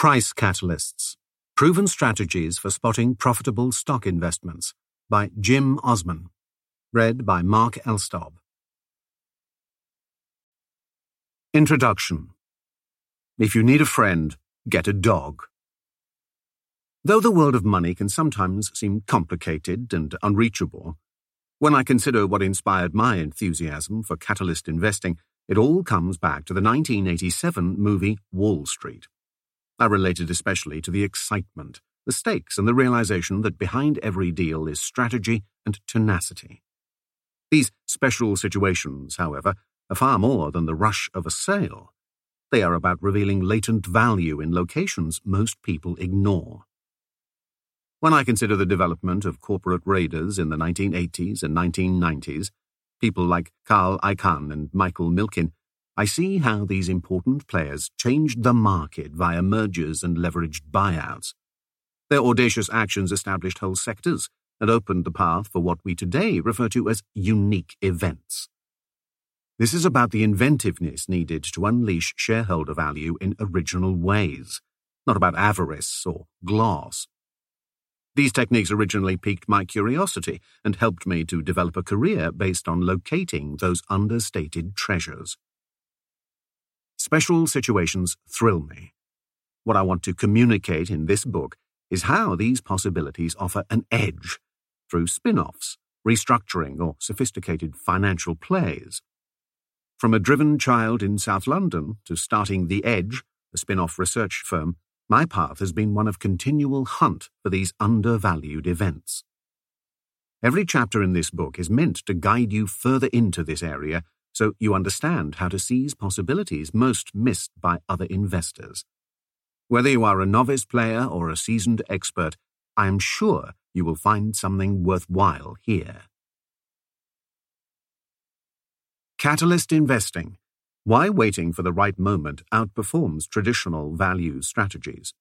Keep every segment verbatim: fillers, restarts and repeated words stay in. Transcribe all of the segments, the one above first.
Price Catalysts: Proven Strategies for Spotting Profitable Stock Investments by Jim Osman. Read by Mark Elstob. Introduction. If you need a friend, get a dog. Though the world of money can sometimes seem complicated and unreachable, when I consider what inspired my enthusiasm for catalyst investing, it all comes back to the nineteen eighty-seven movie Wall Street. I related especially to the excitement, the stakes, and the realization that behind every deal is strategy and tenacity. These special situations, however, are far more than the rush of a sale. They are about revealing latent value in locations most people ignore. When I consider the development of corporate raiders in the nineteen eighties and nineteen nineties, people like Carl Icahn and Michael Milken, I see how these important players changed the market via mergers and leveraged buyouts. Their audacious actions established whole sectors and opened the path for what we today refer to as unique events. This is about the inventiveness needed to unleash shareholder value in original ways, not about avarice or gloss. These techniques originally piqued my curiosity and helped me to develop a career based on locating those understated treasures. Special situations thrill me. What I want to communicate in this book is how these possibilities offer an edge through spin-offs, restructuring, or sophisticated financial plays. From a driven child in South London to starting The Edge, a spin-off research firm, my path has been one of continual hunt for these undervalued events. Every chapter in this book is meant to guide you further into this area so you understand how to seize possibilities most missed by other investors. Whether you are a novice player or a seasoned expert, I am sure you will find something worthwhile here. Catalyst Investing: Why waiting for the right moment outperforms traditional value strategies.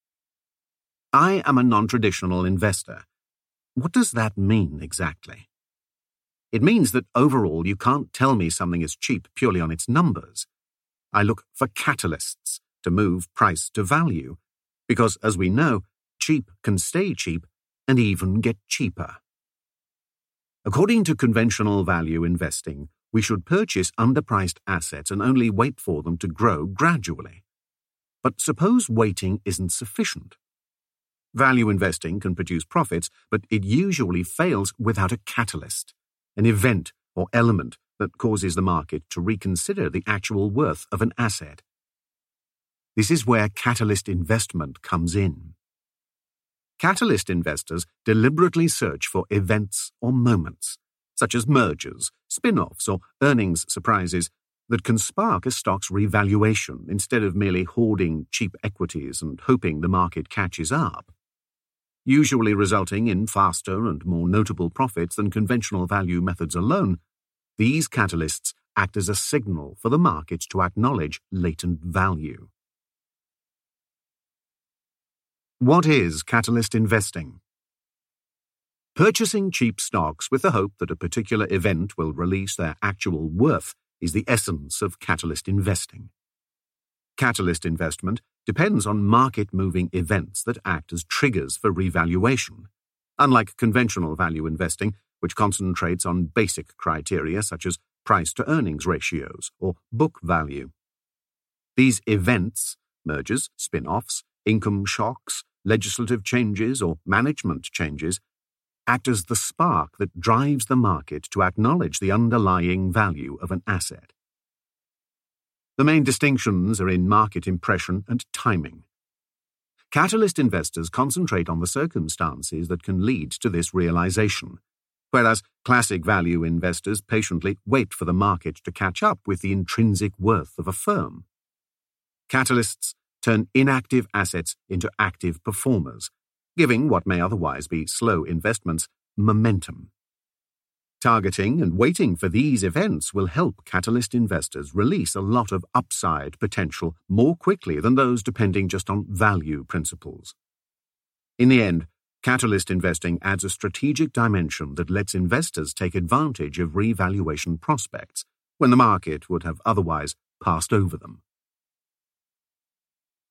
I am a non-traditional investor. What does that mean exactly? It means that overall you can't tell me something is cheap purely on its numbers. I look for catalysts to move price to value, because as we know, cheap can stay cheap and even get cheaper. According to conventional value investing, we should purchase underpriced assets and only wait for them to grow gradually. But suppose waiting isn't sufficient. Value investing can produce profits, but it usually fails without a catalyst, an event or element that causes the market to reconsider the actual worth of an asset. This is where catalyst investment comes in. Catalyst investors deliberately search for events or moments, such as mergers, spin-offs, or earnings surprises, that can spark a stock's revaluation instead of merely hoarding cheap equities and hoping the market catches up. Usually resulting in faster and more notable profits than conventional value methods alone, these catalysts act as a signal for the market to acknowledge latent value. What is catalyst investing? Purchasing cheap stocks with the hope that a particular event will release their actual worth is the essence of catalyst investing. Catalyst investment depends on market-moving events that act as triggers for revaluation, unlike conventional value investing, which concentrates on basic criteria such as price-to-earnings ratios or book value. These events, mergers, spin-offs, income shocks, legislative changes, or management changes, act as the spark that drives the market to acknowledge the underlying value of an asset. The main distinctions are in market impression and timing. Catalyst investors concentrate on the circumstances that can lead to this realization, whereas classic value investors patiently wait for the market to catch up with the intrinsic worth of a firm. Catalysts turn inactive assets into active performers, giving what may otherwise be slow investments momentum. Targeting and waiting for these events will help catalyst investors release a lot of upside potential more quickly than those depending just on value principles. In the end, catalyst investing adds a strategic dimension that lets investors take advantage of revaluation prospects when the market would have otherwise passed over them.